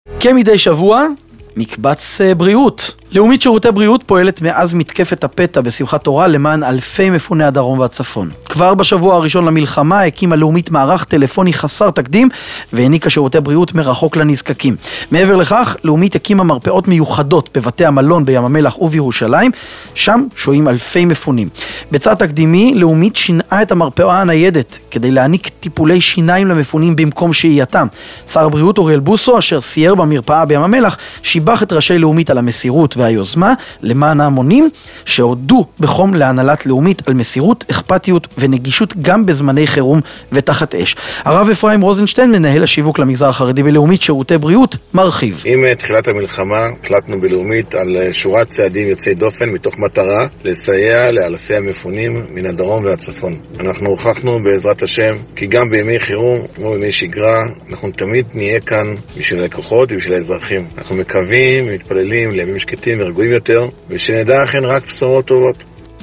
כמדי שבוע, מקבץ בריאות. לאומית שירותי בריאות פועלת מאז מתקפת הפתע בשמחת תורה למען אלפי מפוני הדרום והצפון. כבר בשבוע הראשון למלחמה הקימה לאומית מערך טלפוני חסר תקדים והעניקה שירותי בריאות מרחוק לנזקקים. מעבר לכך, לאומית הקימה מרפאות מיוחדות בבתי המלון בים המלח ובירושלים, שם שוהים אלפי מפונים. בצד תקדימי, לאומית שינעה את המרפאה הניידת כדי להעניק טיפולי שיניים למפונים במקום שהייתם. שר הבריאות אוריאל בוסו, אשר סייר במרפאה בים המלח, שיבח את ראשי לאומית על המסירות והיוזמה למען ההמונים, שהודו בחום להנהלת לאומית על מסירות, אכפתיות ונגישות גם בזמני חירום ותחת אש. הרב אפרים רוזנשטיין, מנהל השיווק למגזר החרדי בלאומית שירותי בריאות, מרחיב. עם תחילת המלחמה החלטנו בלאומית על שורת צעדים יוצאי דופן מתוך מטרה לסייע לאלפי המפונים מן הדרום והצפון. אנחנו הוכחנו בעזרת השם כי גם בימי חירום כמו בימי שגרה אנחנו תמיד נהיה כאן בשביל הלקוחות ובשביל האזרחים. אנחנו מקווים ומתפללים לימים שקטים ורגועים יותר, ושנדע אכן רק בשורות טובות.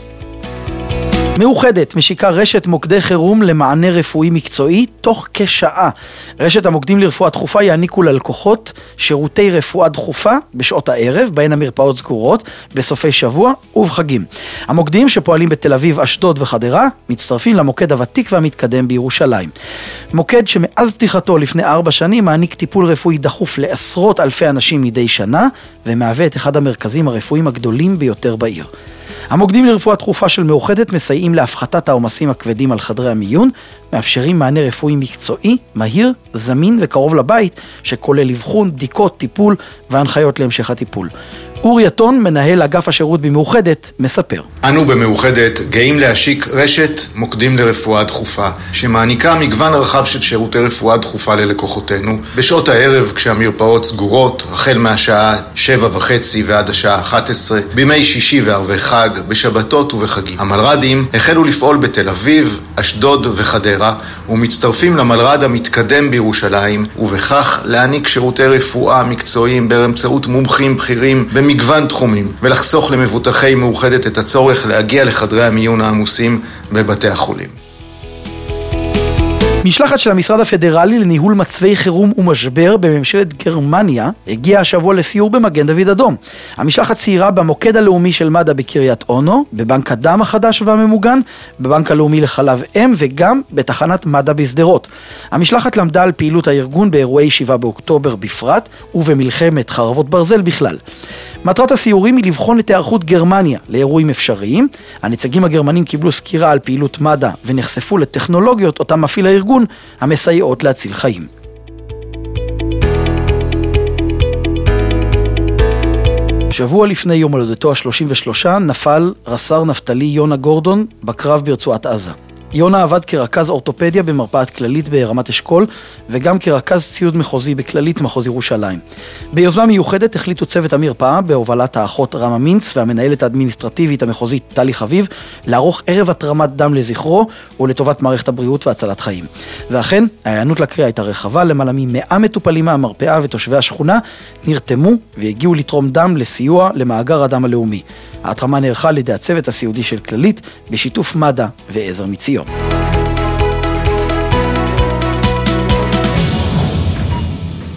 מאוחדת משיקה רשת מוקדי חירום למענה רפואי מקצועי תוך כשעה. רשת המוקדים לרפואה דחופה יעניקו ללקוחות שירותי רפואה דחופה בשעות הערב, בהן המרפאות סגורות, בסופי שבוע ובחגים. המוקדים שפועלים בתל אביב, אשדוד וחדרה מצטרפים למוקד הוותיק והמתקדם בירושלים. מוקד שמאז פתיחתו לפני 4 שנים מעניק טיפול רפואי דחוף לעשרות אלפי אנשים מדי שנה, ומהווה את אחד המרכזים הרפואיים הגדולים ביותר בעיר. המוקדים לרפואה דחופה של מאוחדת מסייעים להפחתת העומסים הכבדים על חדרי המיון, מאפשרים מענה רפואי מקצועי, מהיר, זמין וקרוב לבית, שכולל אבחון, בדיקות, טיפול והנחיות להמשך הטיפול. אורי יתון, מנהל אגף השירות במאוחדת, מספר. אנו במאוחדת גאים להשיק רשת מוקדים לרפואה דחופה, שמעניקה מגוון רחב של שירותי רפואה דחופה ללקוחותינו, בשעות הערב כשהמרפאות סגורות, החל מהשעה 7:30 ועד השעה 11, בימי שישי וערבי חג, בשבתות ובחגים. המלרדים החלו לפעול בתל אביב, אשדוד וחדרה, ומצטרפים למלרד המתקדם בירושלים, ובכך להעניק שירותי רפואה מקצועיים באמצעות מומחים בכירים במגוון תחומים, ולחסוך למבוטחי מאוחדת את הצורך להגיע לחדרי המיון העמוסים בבתי החולים. משלחת של המשרד הפדרלי לניהול מצבי חירום ומשבר בממשלת גרמניה הגיעה השבוע לסיור במגן דוד אדום. המשלחת סיירה במוקד הלאומי של מד"א בקריית אונו, בבנק הדם החדש והממוגן, בבנק הלאומי לחלב אם וגם בתחנת מד"א בשדרות. המשלחת למדה על פעילות הארגון באירועי 7 באוקטובר בפרט ובמלחמת חרבות ברזל בכלל. מטרת הסיורים היא לבחון את היערכות גרמניה לאירועים אפשריים. הנציגים הגרמנים קיבלו סקירה על פעילות מד"א ונחשפו לטכנולוגיות אותם מפעיל הארגון המסייעות להציל חיים. שבוע לפני יום הולדתו ה-33 נפל רס"ר נפתלי יונה גורדון בקרב ברצועת עזה. יונה עבד כרכז אורתופדיה במרפאת כללית ברמת אשכול, וגם כרכז ציוד מחוזי בכללית מחוז ירושלים. ביוזמה מיוחדת החליטו צוות המרפאה, בהובלת האחות רמה מינץ והמנהלת האדמיניסטרטיבית המחוזית טלי חביב, לערוך ערב התרמת דם לזכרו ולטובת מערכת הבריאות והצלת חיים. ואכן, ההיענות לקריאה הייתה רחבה, למעלה מ100 מטופלים מהמרפאה ותושבי השכונה נרתמו והגיעו לתרום דם לסיוע למאגר הדם הלאומי. ההתרמה נערכה לידי הצוות הסיעודי של כללית בשיתוף מד"א ועזר מציון.